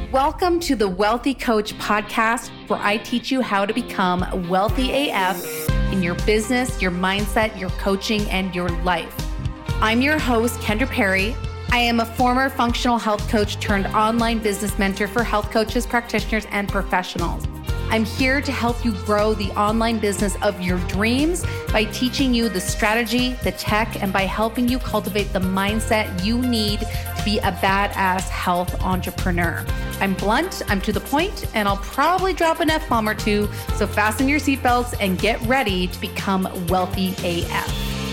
Welcome to the Wealthy Coach podcast, where I teach you how to become wealthy AF in your business, your mindset, your coaching, and your life. I'm your host, Kendra Perry. I am a former functional health coach turned online business mentor for health coaches, practitioners, and professionals. I'm here to help you grow the online business of your dreams by teaching you the strategy, the tech, and by helping you cultivate the mindset you need to be a badass health entrepreneur. I'm blunt, I'm to the point, and I'll probably drop an F-bomb or two, so fasten your seatbelts and get ready to become wealthy AF.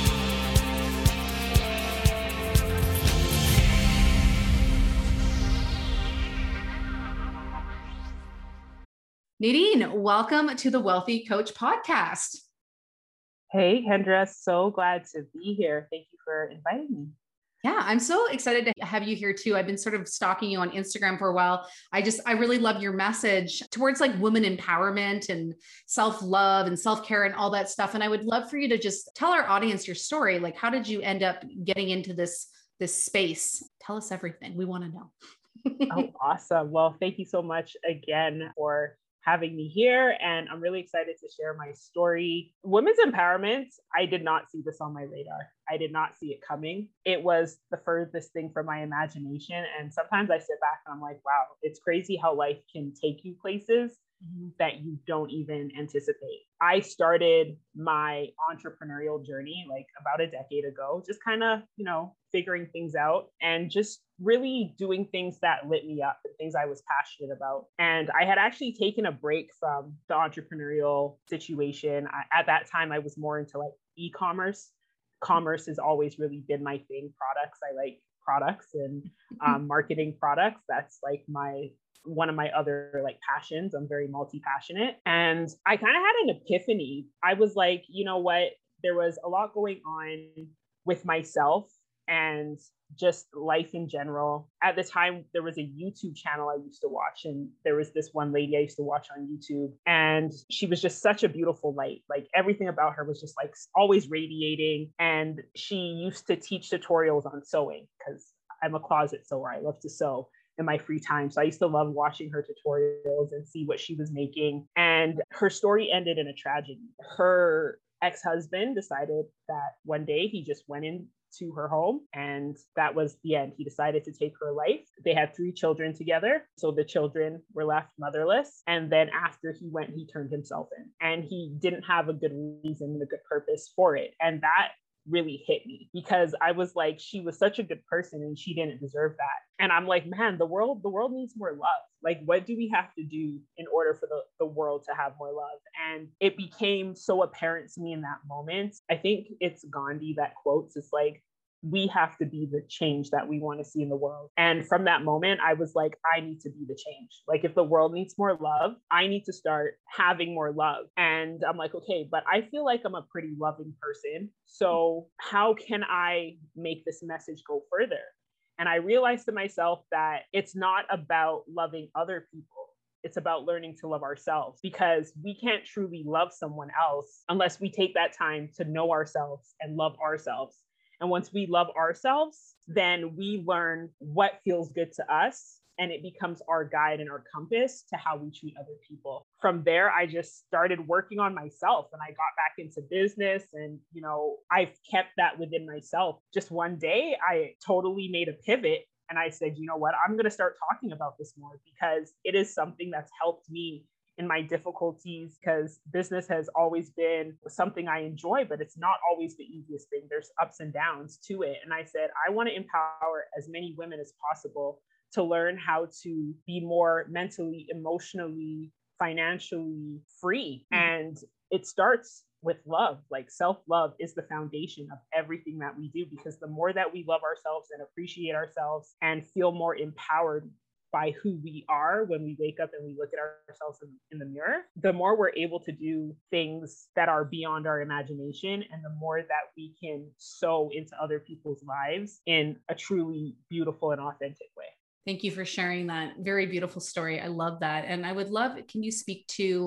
Nadine, welcome to the Wealthy Coach podcast. Hey, Kendra, so glad to be here. Thank you for inviting me. Yeah, I'm so excited to have you here too. I've been sort of stalking you on Instagram for a while. I really love your message towards like women empowerment and self-love and self-care and all that stuff. And I would love for you to just tell our audience your story. Like, how did you end up getting into this space? Tell us everything. We want to know. Oh, awesome. Well, thank you so much again for having me here. And I'm really excited to share my story. Women's empowerment, I did not see this on my radar. I did not see it coming. It was the furthest thing from my imagination. And sometimes I sit back and I'm like, wow, it's crazy how life can take you places that you don't even anticipate. I started my entrepreneurial journey like about a decade ago, just kind of, figuring things out and just really doing things that lit me up and things I was passionate about. And I had actually taken a break from the entrepreneurial situation. At that time, I was more into like e-commerce. Commerce has always really been my thing. Products, I like products and marketing products. That's like one of my other like passions. I'm very multi-passionate. And I kind of had an epiphany. I was like, you know what? There was a lot going on with myself and just life in general. At the time, there was a YouTube channel I used to watch, and there was this one lady I used to watch on YouTube, and she was just such a beautiful light. Like everything about her was just like always radiating. And she used to teach tutorials on sewing because I'm a closet sewer. I love to sew in my free time. So I used to love watching her tutorials and see what she was making. And her story ended in a tragedy. Her ex-husband decided that one day he just went into her home and that was the end. He decided to take her life. They had 3 children together. So the children were left motherless. And then after he went, he turned himself in and he didn't have a good reason and a good purpose for it. And that really hit me because I was like, she was such a good person and she didn't deserve that. And I'm like, man, the world needs more love. Like, what do we have to do in order for the world to have more love? And it became so apparent to me in that moment. I think it's Gandhi that quotes, it's like, we have to be the change that we want to see in the world. And from that moment, I was like, I need to be the change. Like if the world needs more love, I need to start having more love. And I'm like, okay, but I feel like I'm a pretty loving person. So how can I make this message go further? And I realized to myself that it's not about loving other people. It's about learning to love ourselves because we can't truly love someone else unless we take that time to know ourselves and love ourselves. And once we love ourselves, then we learn what feels good to us. And it becomes our guide and our compass to how we treat other people. From there, I just started working on myself and I got back into business and, I've kept that within myself. Just one day, I totally made a pivot and I said, you know what, I'm going to start talking about this more because it is something that's helped me in my difficulties because business has always been something I enjoy, but it's not always the easiest thing. There's ups and downs to it. And I said, I want to empower as many women as possible to learn how to be more mentally, emotionally, financially free. And it starts with love. Like self-love is the foundation of everything that we do, because the more that we love ourselves and appreciate ourselves and feel more empowered by who we are when we wake up and we look at ourselves in the mirror, the more we're able to do things that are beyond our imagination and the more that we can sow into other people's lives in a truly beautiful and authentic way. Thank you for sharing that very beautiful story. I love that. And I would love, can you speak to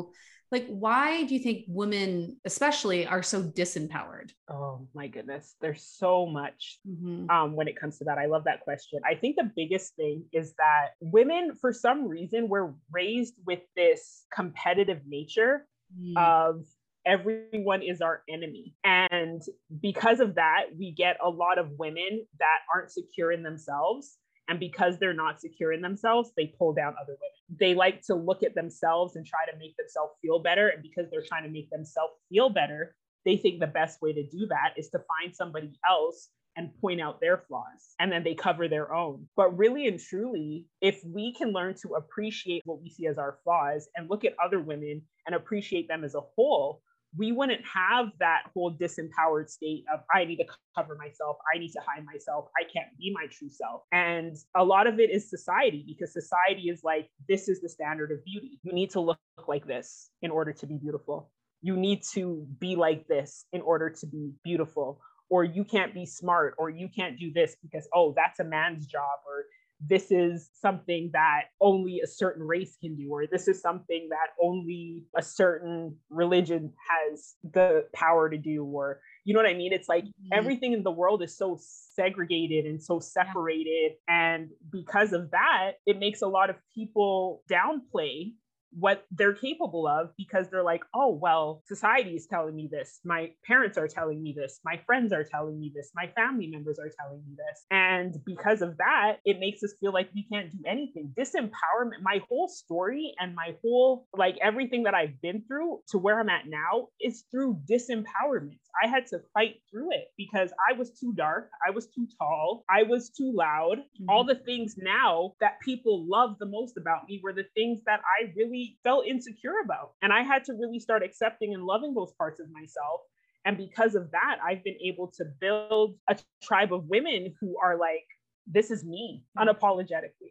Like, why do you think women, especially, are so disempowered? Oh my goodness. There's so much when it comes to that. I love that question. I think the biggest thing is that women, for some reason, were raised with this competitive nature of everyone is our enemy. And because of that, we get a lot of women that aren't secure in themselves. And because they're not secure in themselves, they pull down other women. They like to look at themselves and try to make themselves feel better. And because they're trying to make themselves feel better, they think the best way to do that is to find somebody else and point out their flaws. And then they cover their own. But really and truly, if we can learn to appreciate what we see as our flaws and look at other women and appreciate them as a whole, we wouldn't have that whole disempowered state of, I need to cover myself, I need to hide myself, I can't be my true self. And a lot of it is society, because society is like, this is the standard of beauty. You need to look like this in order to be beautiful. You need to be like this in order to be beautiful. Or you can't be smart, or you can't do this because, oh, that's a man's job, or this is something that only a certain race can do, or this is something that only a certain religion has the power to do, or you know what I mean? It's like everything in the world is so segregated and so separated. And because of that, it makes a lot of people downplay what they're capable of, because they're like, oh, well, society is telling me this. My parents are telling me this. My friends are telling me this. My family members are telling me this. And because of that, it makes us feel like we can't do anything. Disempowerment, my whole story and my whole, like everything that I've been through to where I'm at now is through disempowerment. I had to fight through it because I was too dark. I was too tall. I was too loud. All the things now that people love the most about me were the things that I really felt insecure about. And I had to really start accepting and loving those parts of myself. And because of that, I've been able to build a tribe of women who are like, this is me, unapologetically.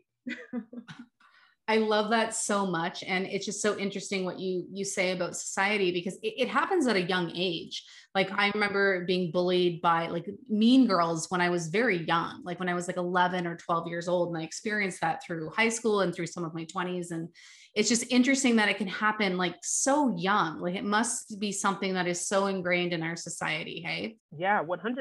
I love that so much. And it's just so interesting what you say about society, because it happens at a young age. Like I remember being bullied by like mean girls when I was very young, like when I was like 11 or 12 years old. And I experienced that through high school and through some of my 20s. And it's just interesting that it can happen like so young. Like it must be something that is so ingrained in our society. Hey? Yeah, 100%.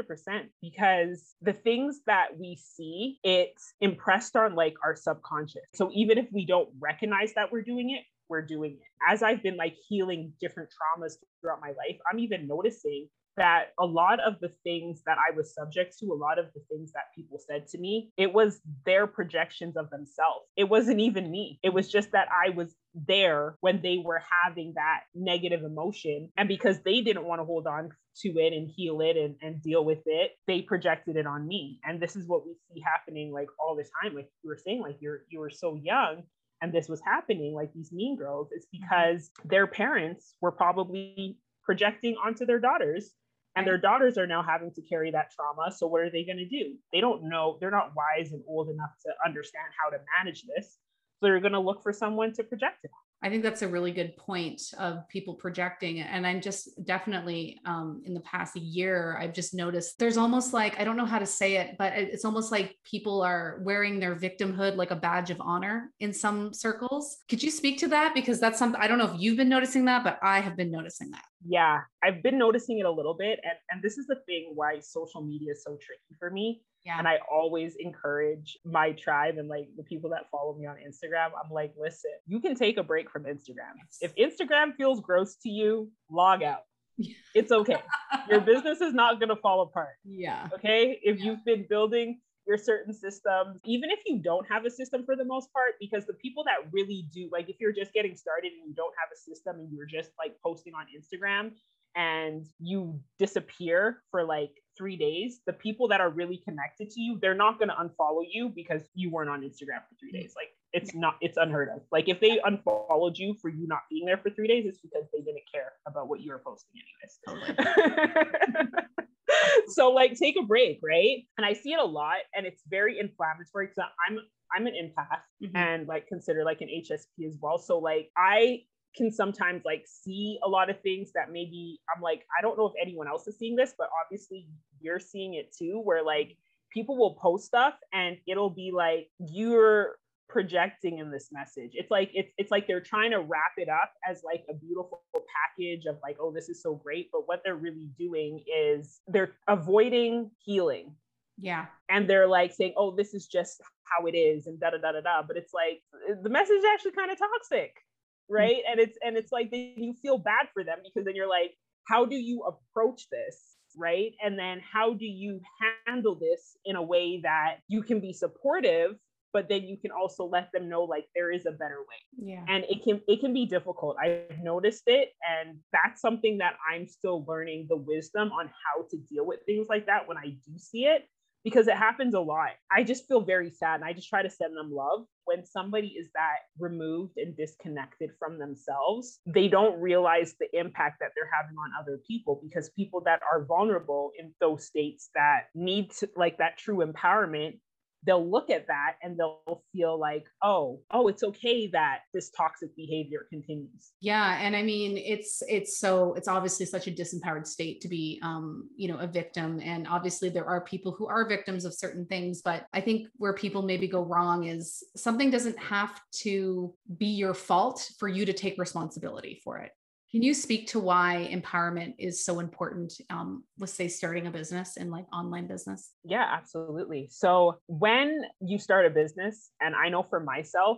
Because the things that we see, it's impressed on like our subconscious. So even if we don't recognize that we're doing it, we're doing it. As I've been like healing different traumas throughout my life, I'm even noticing that a lot of the things that I was subject to, a lot of the things that people said to me, it was their projections of themselves. It wasn't even me. It was just that I was there when they were having that negative emotion. And because they didn't want to hold on to it and heal it and deal with it, they projected it on me. And this is what we see happening like all the time. Like you were saying, like you were so young and this was happening, like these mean girls. It's because their parents were probably projecting onto their daughters. And their daughters are now having to carry that trauma. So what are they going to do? They don't know. They're not wise and old enough to understand how to manage this. So they're going to look for someone to project it. I think that's a really good point of people projecting. And I'm just definitely in the past year, I've just noticed there's almost like, I don't know how to say it, but it's almost like people are wearing their victimhood like a badge of honor in some circles. Could you speak to that? Because that's something, I don't know if you've been noticing that, but I have been noticing that. Yeah, I've been noticing it a little bit. And this is the thing why social media is so tricky for me. Yeah. And I always encourage my tribe and like the people that follow me on Instagram. I'm like, listen, you can take a break from Instagram. If Instagram feels gross to you, log out. It's okay. Your business is not going to fall apart. Yeah. Okay. If you've been building your certain systems, even if you don't have a system for the most part, because the people that really do, like if you're just getting started and you don't have a system and you're just like posting on Instagram and you disappear for like 3 days, the people that are really connected to you, they're not going to unfollow you because you weren't on Instagram for 3 days. Like it's unheard of. Like if they unfollowed you for you not being there for 3 days, it's because they didn't care about what you were posting anyways. Totally. So like take a break, right? And I see it a lot and it's very inflammatory because I'm an empath and like consider like an HSP as well. So like I can sometimes like see a lot of things that maybe I'm like, I don't know if anyone else is seeing this, but obviously you're seeing it too, where like people will post stuff and it'll be like you're projecting in this message. It's like they're trying to wrap it up as like a beautiful package of like, oh, this is so great. But what they're really doing is they're avoiding healing. Yeah. And they're like saying, oh, this is just how it is and da da da da da. But it's like the message is actually kind of toxic, right? Mm-hmm. And it's like you feel bad for them, because then you're like, how do you approach this? Right. And then how do you handle this in a way that you can be supportive, but then you can also let them know like there is a better way. Yeah. And it can be difficult. I've noticed it. And that's something that I'm still learning the wisdom on how to deal with things like that when I do see it, because it happens a lot. I just feel very sad, and I just try to send them love. When somebody is that removed and disconnected from themselves, they don't realize the impact that they're having on other people, because people that are vulnerable in those states that need to, like, that true empowerment, they'll look at that and they'll feel like, oh, it's okay that this toxic behavior continues. Yeah. And I mean, it's obviously such a disempowered state to be, a victim. And obviously there are people who are victims of certain things, but I think where people maybe go wrong is something doesn't have to be your fault for you to take responsibility for it. Can you speak to why empowerment is so important? Let's say starting a business and like online business. Yeah, absolutely. So when you start a business, and I know for myself,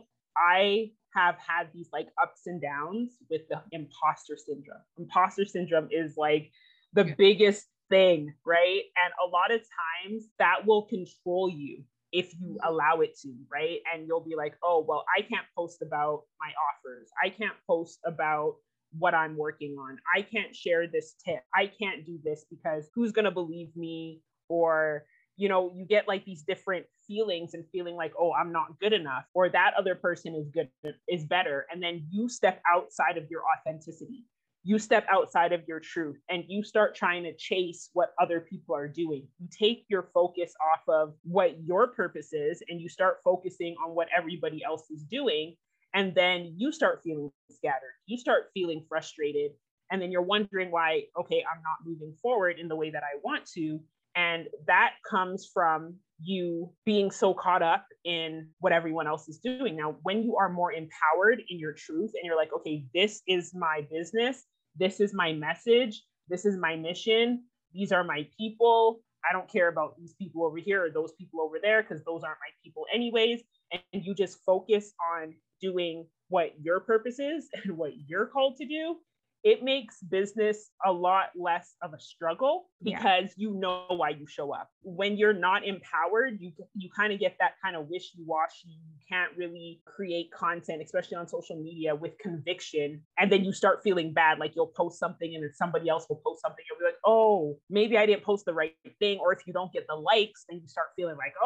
I have had these like ups and downs with the imposter syndrome. Imposter syndrome is like the biggest thing, right? And a lot of times that will control you if you allow it to, right? And you'll be like, oh, well, I can't post about my offers. I can't post about what I'm working on. I can't share this tip. I can't do this because who's going to believe me? Or, you get like these different feelings and feeling like, oh, I'm not good enough, or that other person is better. And then you step outside of your authenticity. You step outside of your truth, and you start trying to chase what other people are doing. You take your focus off of what your purpose is, and you start focusing on what everybody else is doing. And then you start feeling scattered. You start feeling frustrated. And then you're wondering why, okay, I'm not moving forward in the way that I want to. And that comes from you being so caught up in what everyone else is doing. Now, when you are more empowered in your truth and you're like, okay, this is my business, this is my message, this is my mission, these are my people. I don't care about these people over here or those people over there, because those aren't my people anyways. And you just focus on doing what your purpose is and what you're called to do. It makes business a lot less of a struggle, because you know why you show up. When you're not empowered, you kind of get that kind of wishy-washy. You can't really create content, especially on social media, with conviction. And then you start feeling bad, like you'll post something and then somebody else will post something. You'll be like, oh, maybe I didn't post the right thing. Or if you don't get the likes, then you start feeling like,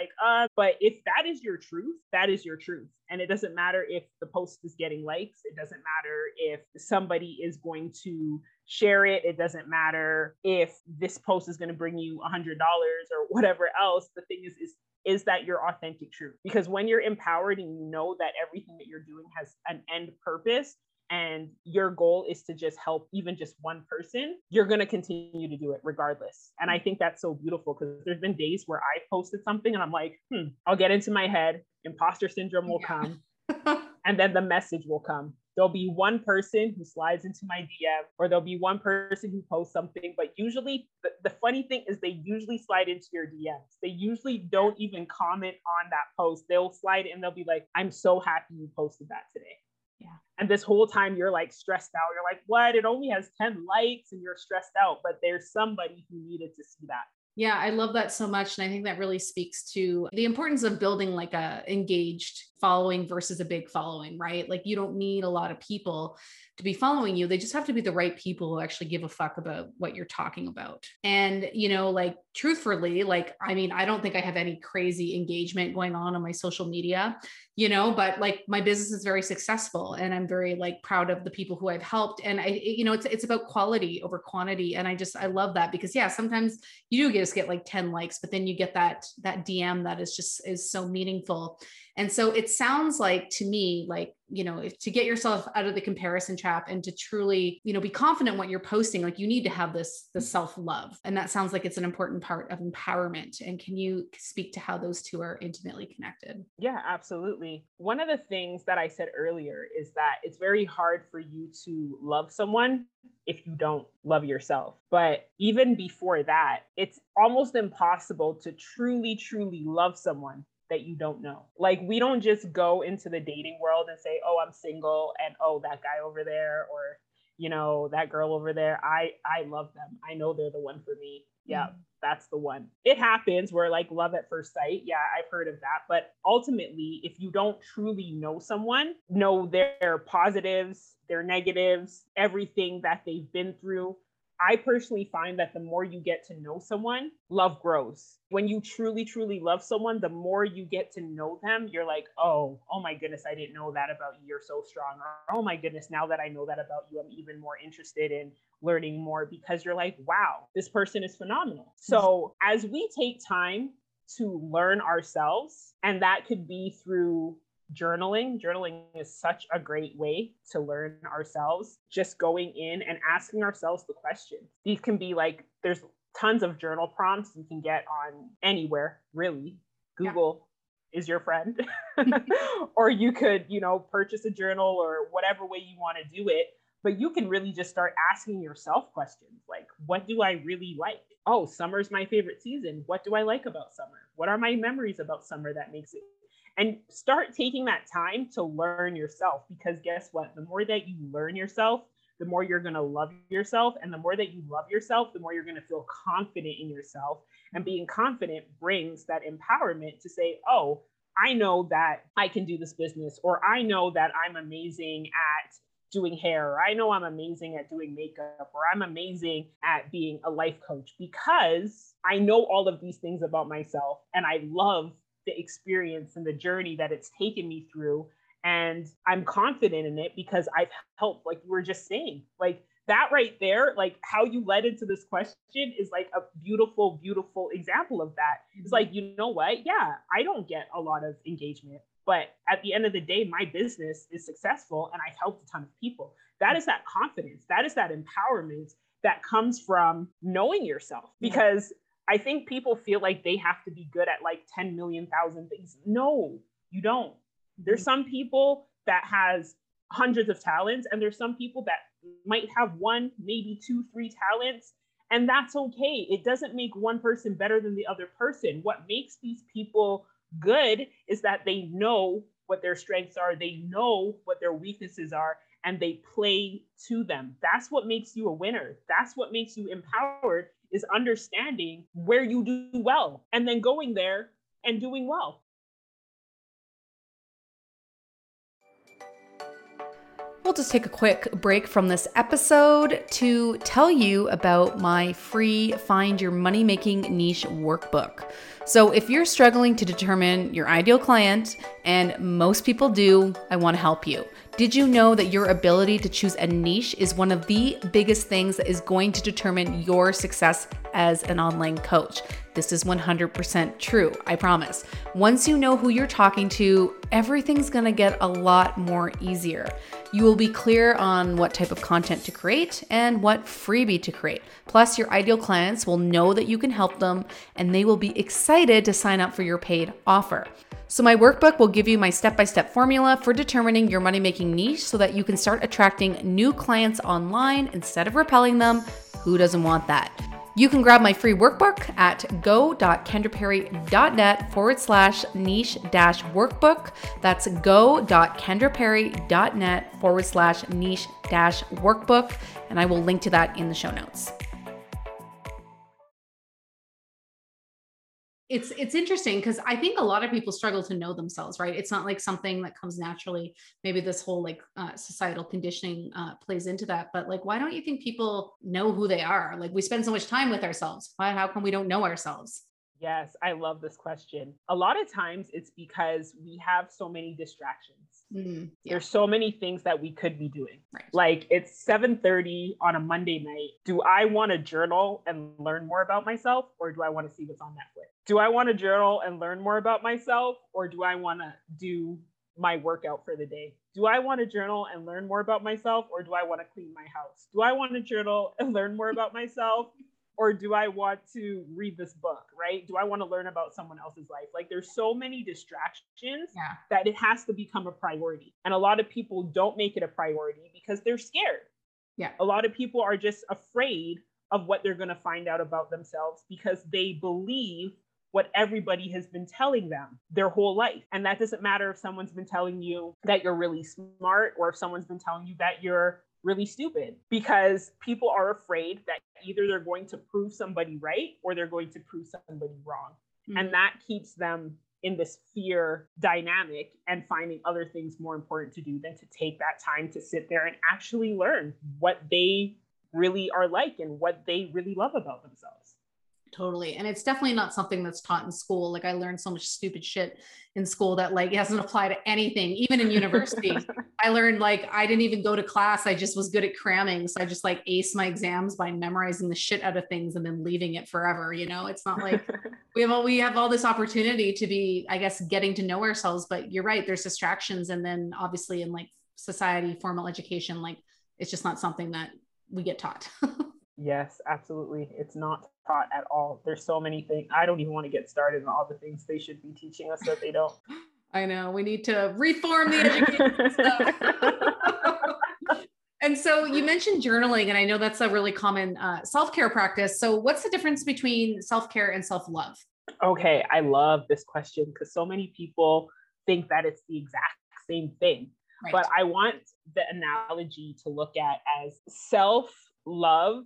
but if that is your truth, that is your truth. And it doesn't matter if the post is getting likes. It doesn't matter if somebody is going to share it. It doesn't matter if this post is going to bring you $100 or whatever else. The thing is that your authentic truth. Because when you're empowered and you know that everything that you're doing has an end purpose, and your goal is to just help even just one person, you're going to continue to do it regardless. And I think that's so beautiful, because there's been days where I posted something and I'm like, I'll get into my head, imposter syndrome will come, and then the message will come. There'll be one person who slides into my DM, or there'll be one person who posts something, but usually the funny thing is they usually slide into your DMs. They usually don't even comment on that post. They'll slide in, they'll be like, I'm so happy you posted that today. Yeah. And this whole time you're like stressed out. You're like, what? It only has 10 likes and you're stressed out, but there's somebody who needed to see that. Yeah, I love that so much. And I think that really speaks to the importance of building like a engaged following versus a big following, right? Like you don't need a lot of people to be following you. They just have to be the right people who actually give a fuck about what you're talking about. And, like truthfully, I don't think I have any crazy engagement going on my social media, but like my business is very successful and I'm very like proud of the people who I've helped. And it's about quality over quantity. And I love that, because sometimes you do just get like 10 likes, but then you get that DM that is so meaningful. And so it's sounds like to me, like, if to get yourself out of the comparison trap and to truly, be confident in what you're posting, like you need to have this self-love. And that sounds like it's an important part of empowerment. And can you speak to how those two are intimately connected? Yeah, absolutely. One of the things that I said earlier is that it's very hard for you to love someone if you don't love yourself. But even before that, it's almost impossible to truly, truly love someone that you don't know. Like, we don't just go into the dating world and say, oh, I'm single, and oh, that guy over there, or that girl over there, I love them. I know they're the one for me. Yeah, that's the one. It happens where like love at first sight. Yeah, I've heard of that. But ultimately, if you don't truly know someone, know their positives, their negatives, everything that they've been through, I personally find that the more you get to know someone, love grows. When you truly, truly love someone, the more you get to know them, you're like, oh my goodness, I didn't know that about you. You're so strong. Or, oh my goodness, now that I know that about you, I'm even more interested in learning more, because you're like, wow, this person is phenomenal. So as we take time to learn ourselves, and that could be through journaling is such a great way to learn ourselves. Just going in and asking ourselves the question. These can be like, there's tons of journal prompts you can get on anywhere, really. Google is your friend. Or you could, purchase a journal or whatever way you want to do it. But you can really just start asking yourself questions like, what do I really like? Oh, summer's my favorite season. What do I like about summer? What are my memories about summer that makes it? And start taking that time to learn yourself, because guess what? The more that you learn yourself, the more you're going to love yourself. And the more that you love yourself, the more you're going to feel confident in yourself. And being confident brings that empowerment to say, oh, I know that I can do this business, or I know that I'm amazing at doing hair, or I know I'm amazing at doing makeup, or I'm amazing at being a life coach, because I know all of these things about myself and I love the experience and the journey that it's taken me through. And I'm confident in it because I've helped, like you were just saying, like that right there, like how you led into this question is like a beautiful, beautiful example of that. It's like, you know what? Yeah, I don't get a lot of engagement, but at the end of the day, my business is successful and I've helped a ton of people. That is that confidence. That is that empowerment that comes from knowing yourself, because I think people feel like they have to be good at like 10 million thousand things. No, you don't. There's some people that has hundreds of talents, and there's some people that might have one, maybe 2, 3 talents, and that's okay. It doesn't make one person better than the other person. What makes these people good is that they know what their strengths are, they know what their weaknesses are, and they play to them. That's what makes you a winner. That's what makes you empowered, is understanding where you do well and then going there and doing well. We'll just take a quick break from this episode to tell you about my free Find Your Money Making Niche workbook. So if you're struggling to determine your ideal client, and most people do, I want to help you. Did you know that your ability to choose a niche is one of the biggest things that is going to determine your success as an online coach? This is 100% true, I promise. Once you know who you're talking to, everything's gonna get a lot more easier. You will be clear on what type of content to create and what freebie to create. Plus, your ideal clients will know that you can help them, and they will be excited to sign up for your paid offer. So my workbook will give you my step-by-step formula for determining your money-making niche so that you can start attracting new clients online instead of repelling them. Who doesn't want that? You can grab my free workbook at go.kendraperry.net/niche-workbook. That's go.kendraperry.net/niche-workbook. And I will link to that in the show notes. It's interesting because I think a lot of people struggle to know themselves, right? It's not like something that comes naturally. Maybe this whole societal conditioning plays into that. But like, why don't you think people know who they are? Like, we spend so much time with ourselves. How come we don't know ourselves? Yes, I love this question. A lot of times it's because we have so many distractions. There's so many things that we could be doing. Right. Like, it's 7:30 on a Monday night. Do I want to journal and learn more about myself, or do I want to see what's on Netflix? Do I want to journal and learn more about myself, or do I want to do my workout for the day? Do I want to journal and learn more about myself, or do I want to clean my house? Do I want to journal and learn more about myself, or do I want to read this book, right? Do I want to learn about someone else's life? Like, there's so many distractions that it has to become a priority. And a lot of people don't make it a priority because they're scared. Yeah. A lot of people are just afraid of what they're going to find out about themselves because they believe what everybody has been telling them their whole life. And that doesn't matter if someone's been telling you that you're really smart or if someone's been telling you that you're really stupid, because people are afraid that either they're going to prove somebody right or they're going to prove somebody wrong. Mm-hmm. And that keeps them in this fear dynamic and finding other things more important to do than to take that time to sit there and actually learn what they really are like and what they really love about themselves. Totally. And it's definitely not something that's taught in school. Like, I learned so much stupid shit in school that like hasn't applied to anything. Even in university, I learned, like, I didn't even go to class. I just was good at cramming. So I just like aced my exams by memorizing the shit out of things and then leaving it forever. You know, it's not like we have all this opportunity to be, I guess, getting to know ourselves, but you're right. There's distractions. And then obviously in like society, formal education, like it's just not something that we get taught. Yes, absolutely. It's not taught at all. There's so many things. I don't even want to get started on all the things they should be teaching us that they don't. I know. We need to reform the education system. And so you mentioned journaling, and I know that's a really common self-care practice. So what's the difference between self-care and self-love? Okay, I love this question because so many people think that it's the exact same thing. Right. But I want the analogy to look at as self-love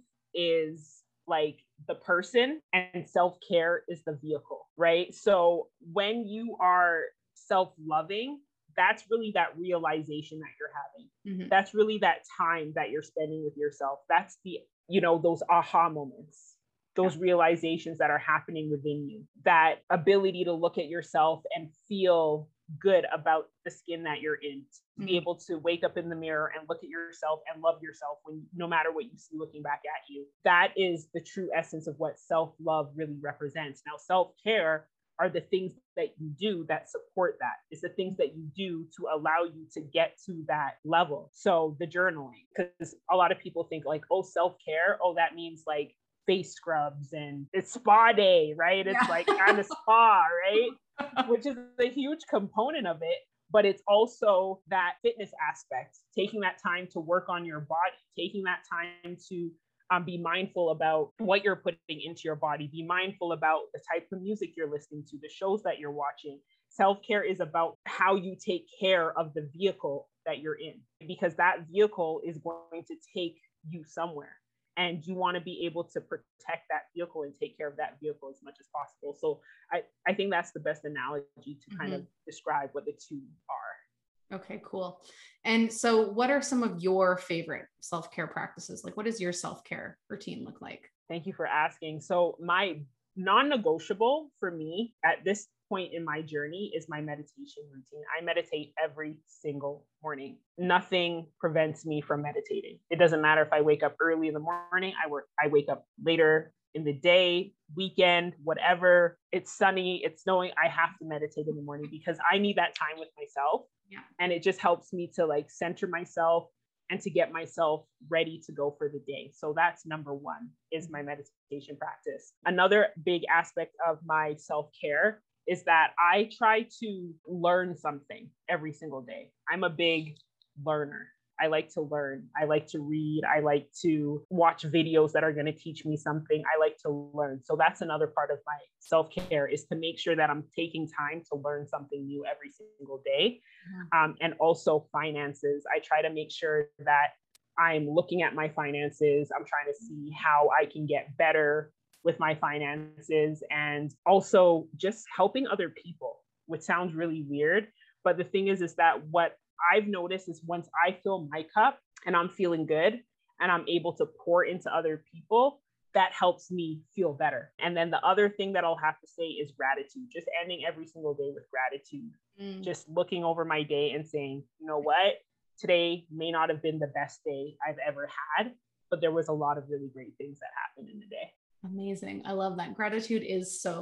is like the person and self-care is the vehicle, right? So when you are self-loving, that's really that realization that you're having. Mm-hmm. That's really that time that you're spending with yourself. That's the, those aha moments, those realizations that are happening within you, that ability to look at yourself and feel good about the skin that you're in, to be able to wake up in the mirror and look at yourself and love yourself when no matter what you see looking back at you. That is the true essence of what self-love really represents. Now, self-care are the things that you do that support that. It's the things that you do to allow you to get to that level. So the journaling, because a lot of people think like, oh, self-care, oh, that means like face scrubs and it's spa day, right? It's like kind of spa, right? Which is a huge component of it, but it's also that fitness aspect, taking that time to work on your body, taking that time to be mindful about what you're putting into your body, be mindful about the type of music you're listening to, the shows that you're watching. Self-care is about how you take care of the vehicle that you're in, because that vehicle is going to take you somewhere. And you want to be able to protect that vehicle and take care of that vehicle as much as possible. So I think that's the best analogy to kind of describe what the two are. Okay, cool. And so what are some of your favorite self-care practices? Like, what does your self-care routine look like? Thank you for asking. So my non-negotiable for me at this point in my journey is my meditation routine. I meditate every single morning. Nothing prevents me from meditating. It doesn't matter if I wake up early in the morning, I wake up later in the day, weekend, whatever. It's sunny, it's snowing, I have to meditate in the morning because I need that time with myself. Yeah. And it just helps me to like center myself and to get myself ready to go for the day. So that's number one, is my meditation practice. Another big aspect of my self-care is that I try to learn something every single day. I'm a big learner. I like to learn. I like to read. I like to watch videos that are going to teach me something. I like to learn. So that's another part of my self-care, is to make sure that I'm taking time to learn something new every single day. And also finances. I try to make sure that I'm looking at my finances. I'm trying to see how I can get better with my finances, and also just helping other people, which sounds really weird. But the thing is that what I've noticed is once I fill my cup and I'm feeling good and I'm able to pour into other people, that helps me feel better. And then the other thing that I'll have to say is gratitude, just ending every single day with gratitude, just looking over my day and saying, you know what, today may not have been the best day I've ever had, but there was a lot of really great things that happened in the day. Amazing. I love that. Gratitude is so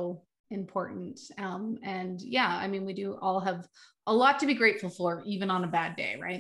important. And yeah, I mean, we do all have a lot to be grateful for, even on a bad day, right?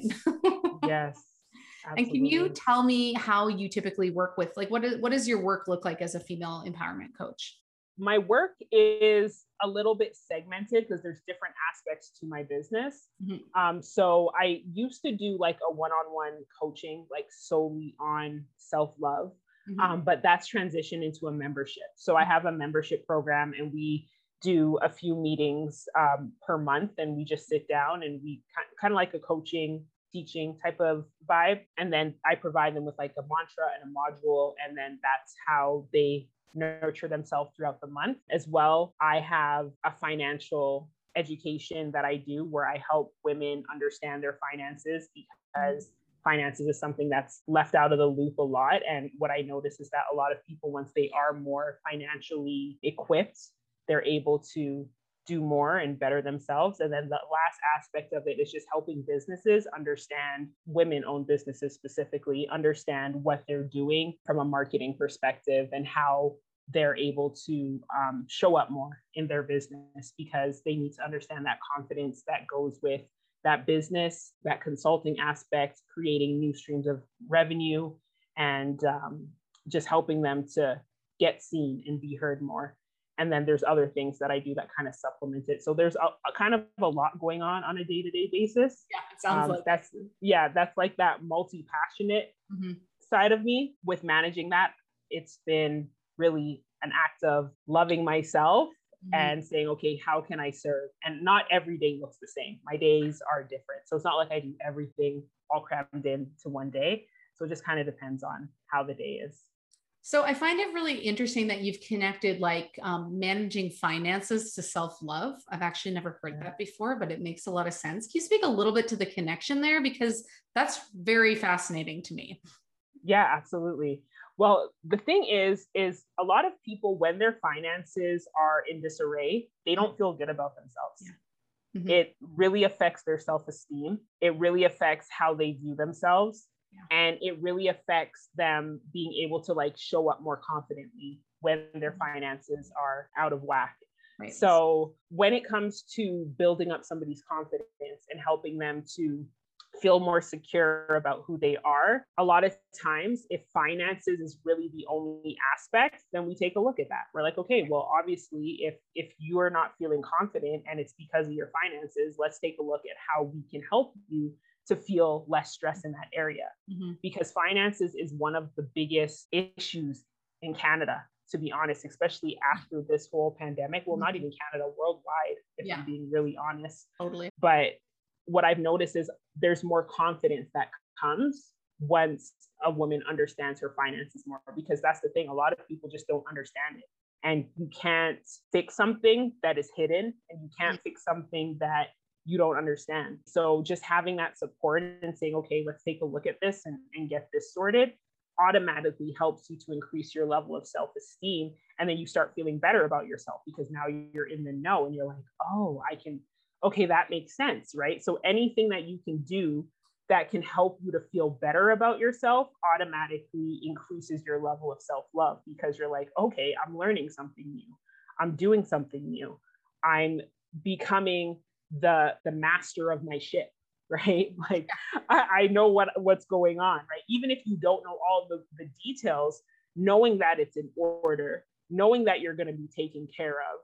Yes, And can you absolutely. tell me how you typically work with, like, what does your work look like as a female empowerment coach? My work is a little bit segmented because there's different aspects to my business. Mhm. So I used to do like a one-on-one coaching, like solely on self-love. Mhm. But that's transitioned into a membership. So I have a membership program and we do a few meetings per month, and we just sit down and we kind of like a coaching teaching type of vibe. And then I provide them with like a mantra and a module. And then that's how they nurture themselves throughout the month. As well, I have a financial education that I do where I help women understand their finances, because finances is something that's left out of the loop a lot. And what I notice is that a lot of people, once they are more financially equipped, they're able to do more and better themselves. And then the last aspect of it is just helping businesses understand, women-owned businesses specifically, understand what they're doing from a marketing perspective and how they're able to show up more in their business, because they need to understand that confidence that goes with that business, that consulting aspect, creating new streams of revenue, and just helping them to get seen and be heard more. And then there's other things that I do that kind of supplement it. So there's a kind of a lot going on a day-to-day basis. Yeah, it sounds like that's like that multi-passionate side of me. With managing that, it's been really an act of loving myself and saying, okay, how can I serve? And not every day looks the same. My days are different. So it's not like I do everything all crammed into one day. So it just kind of depends on how the day is. So I find it really interesting that you've connected like managing finances to self-love. I've actually never heard that before, but it makes a lot of sense. Can you speak a little bit to the connection there? Because that's very fascinating to me. Yeah, absolutely. Well, the thing is a lot of people, when their finances are in disarray, they don't feel good about themselves. Yeah. Mm-hmm. It really affects their self-esteem. It really affects how they view themselves. Yeah. And it really affects them being able to like show up more confidently when their finances are out of whack. Right. So when it comes to building up somebody's confidence and helping them to feel more secure about who they are, a lot of times, if finances is really the only aspect, then we take a look at that. We're like, okay, well, obviously, if you are not feeling confident and it's because of your finances, let's take a look at how we can help you to feel less stress in that area. Mm-hmm. Because finances is one of the biggest issues in Canada, to be honest, especially after this whole pandemic. Well, not even Canada, worldwide, if I'm being really honest. Totally. But what I've noticed is there's more confidence that comes once a woman understands her finances more, because that's the thing. A lot of people just don't understand it. And you can't fix something that is hidden, and you can't fix something that you don't understand. So just having that support and saying, okay, let's take a look at this and get this sorted, automatically helps you to increase your level of self-esteem. And then you start feeling better about yourself, because now you're in the know and you're like, oh, okay, that makes sense, right? So anything that you can do that can help you to feel better about yourself automatically increases your level of self-love, because you're like, okay, I'm learning something new. I'm doing something new. I'm becoming the master of my ship, right? Like I know what's going on, right? Even if you don't know all the details, knowing that it's in order, knowing that you're going to be taken care of,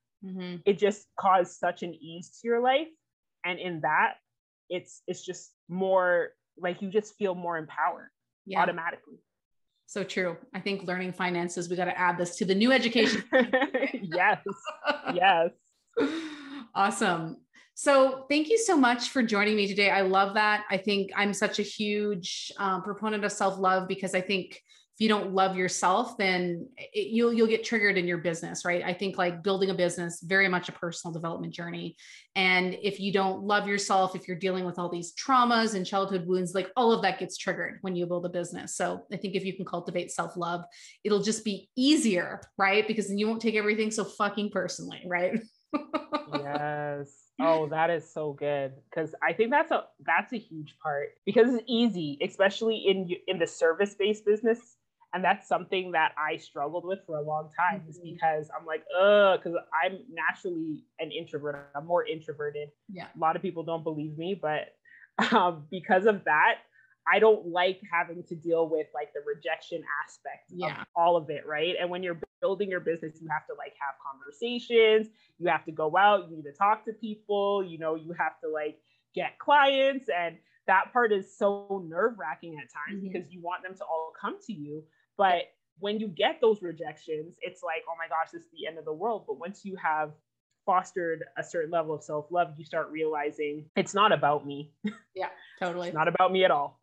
it just caused such an ease to your life. And in that, it's just more like you just feel more empowered automatically. So true. I think learning finances, we got to add this to the new education. Yes. Yes. Awesome. So thank you so much for joining me today. I love that. I think I'm such a huge proponent of self-love, because I think if you don't love yourself, then you'll get triggered in your business, right? I think like building a business, very much a personal development journey. And if you don't love yourself, if you're dealing with all these traumas and childhood wounds, like all of that gets triggered when you build a business. So I think if you can cultivate self-love, it'll just be easier, right? Because then you won't take everything so fucking personally, right? Yes. Oh, that is so good. Because I think that's a huge part, because it's easy, especially in the service-based business And that's something that I struggled with for a long time, is because I'm like, because I'm naturally an introvert. I'm more introverted. Yeah. A lot of people don't believe me, but because of that, I don't like having to deal with like the rejection aspect of all of it, right? And when you're building your business, you have to like have conversations, you have to go out, you need to talk to people, you know, you have to like get clients. And that part is so nerve-wracking at times because you want them to all come to you. But when you get those rejections, it's like, oh my gosh, this is the end of the world. But once you have fostered a certain level of self-love, you start realizing it's not about me. Yeah, totally. It's not about me at all.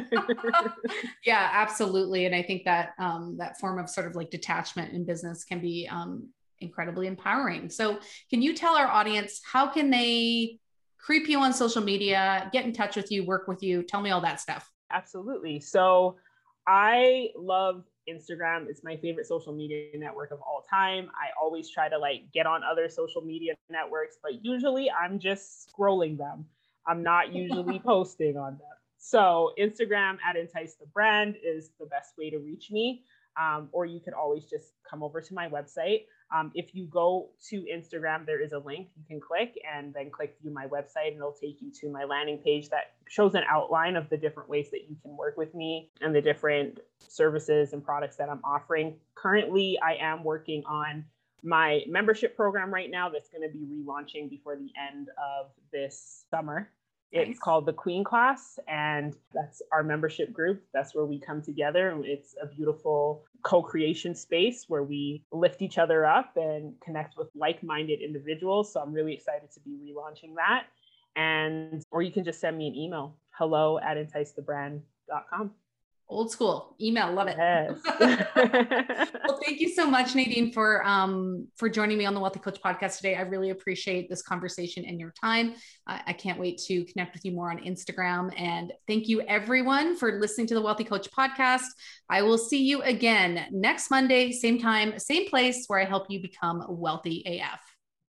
Yeah, absolutely. And I think that that form of sort of like detachment in business can be incredibly empowering. So can you tell our audience, how can they creep you on social media, get in touch with you, work with you? Tell me all that stuff. Absolutely. So I love Instagram. It's my favorite social media network of all time. I always try to like get on other social media networks, but usually I'm just scrolling them. I'm not usually posting on them. So Instagram at Entice the Brand is the best way to reach me. Or you can always just come over to my website. If you go to Instagram, there is a link you can click and then click view my website, and it'll take you to my landing page that shows an outline of the different ways that you can work with me and the different services and products that I'm offering. Currently, I am working on my membership program right now that's going to be relaunching before the end of this summer. It's called the Queen Class, and that's our membership group. That's where we come together. It's a beautiful co-creation space where we lift each other up and connect with like-minded individuals. So I'm really excited to be relaunching that. And, or you can just send me an email, hello@enticethebrand.com. Old school email. Love it. Yes. Well, thank you so much, Nadine, for joining me on the Wealthy Coach podcast today. I really appreciate this conversation and your time. I can't wait to connect with you more on Instagram. And thank you everyone for listening to the Wealthy Coach podcast. I will see you again next Monday, same time, same place, where I help you become wealthy AF.